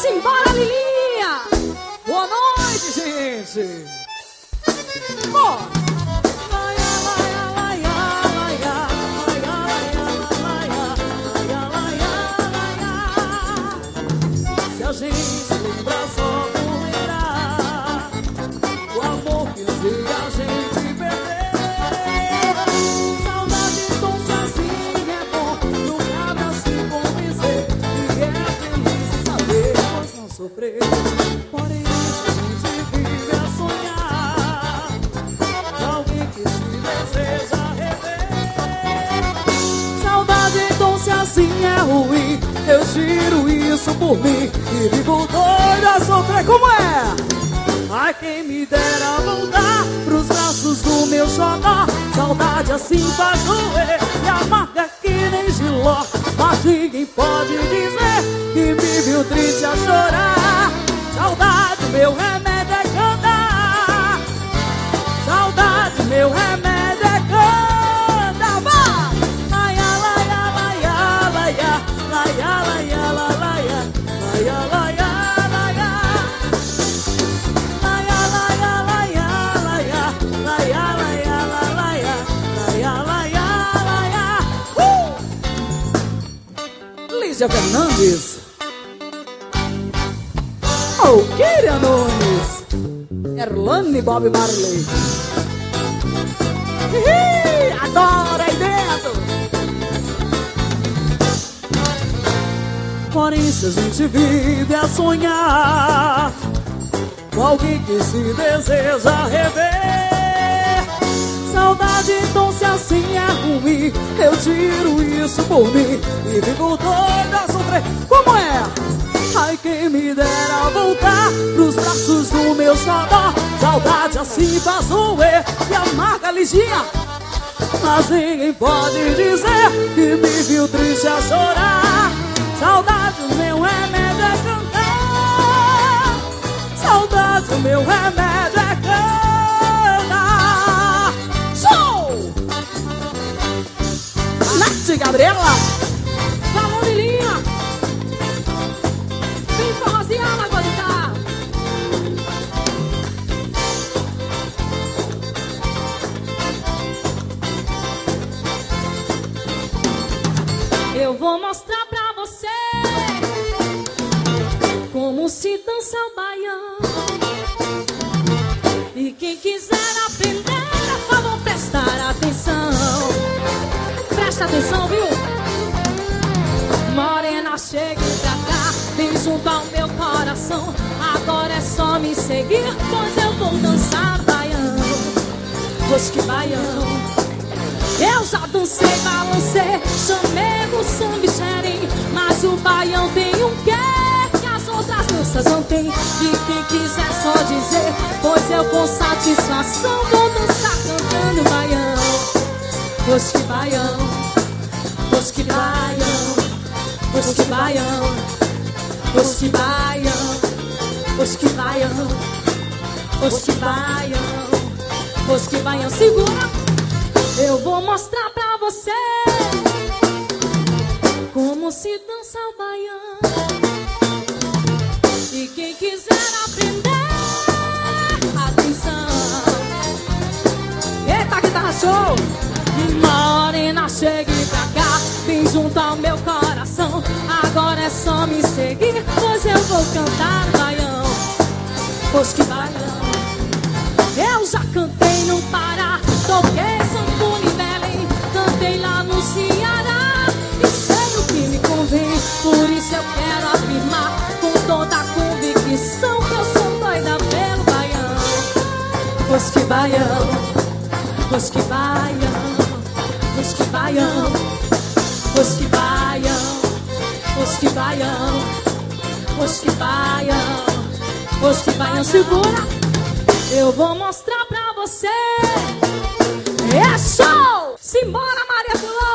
Simbora, Lilinha! Boa noite, gente! Bora! Se a gente lembrar só doerá o amor que um dia a gente perdeu. Saudade doce assim é bom, nunca pra se convencer que é feliz saber pois não sofrer. Por isso a gente vive a sonhar alguém que se deseja rever. Saudade doce assim é ruim, eu tiro isso por mim e vivo doido a sofrer. Como é? Ai, quem me dera voltar pros braços do meu xodó. Saudade assim faz doer e amarga que nem giló. Mas ninguém pode dizer que me viu triste a chorar. Saudade, meu remédio é cantar. Saudade, meu remédio é cantar. Vai! Ai, ai, ai, ai, ai, ai, ai, ai, ai, Lígia Fernandes, Alquíria Nunes, Erlane Bob Marley. Adoro aí dentro. Porém, se a gente vive a sonhar com alguém que se deseja rever. Saudade doce assim é ruim, eu tiro isso por mim e fico doido a sofrer. Como é? Ai, quem me dera voltar pros braços do meu xodó. Saudade assim faz doer e amarga, Liginha. Mas ninguém pode dizer que me viu triste a chorar. Saudade, o meu remédio é cantar. Saudade, o meu remédio é cantar. Show! Nath Gabriela, falou, Lilinha. Vem forrozinha na guarda. Eu vou mostrar pra você como se dança o baião. E quem quiser aprender, por favor, prestar atenção. Presta atenção, viu? Morena, chegue pra cá, vem junto ao meu coração. Agora é só me seguir, pois eu vou dançar baião. Pois que baião. Eu já dancei, balancei, chamei no samba e xerém. Mas o baião tem um quê que as outras danças não tem. E quem quiser só dizer, pois eu com satisfação vou dançar cantando baião. Pois que baião, pois que baião, pois que baião, pois que baião, pois que baião, pois que baião, pois que baião. Segura! Eu vou mostrar pra você como se dança o baião. E quem quiser aprender, atenção. Eita, guitarra show! Morena, chegue pra cá, vem junto ao meu coração. Agora é só me seguir, pois eu vou cantar baião. Pois que baião. Eu já cantei no Pará, toquei sanfona em Belém, cantei lá no Ceará. E sei o que me convém, por isso eu quero afirmar com toda a convicção que eu sou doida pelo baião. Pois que baião, pois que baião, pois que baião, pois que baião, pois que baião, pois que baião, pois que baião. Segura! Eu vou mostrar pra você. É show! Simbora, Maria Filó!